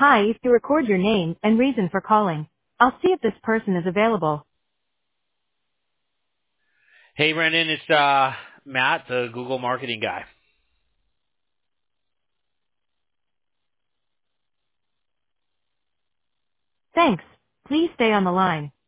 Hi, if you record your name and reason for calling, I'll see if this person is available. Hey, Brendan, it's Matt, the Google marketing guy. Thanks. Please stay on the line.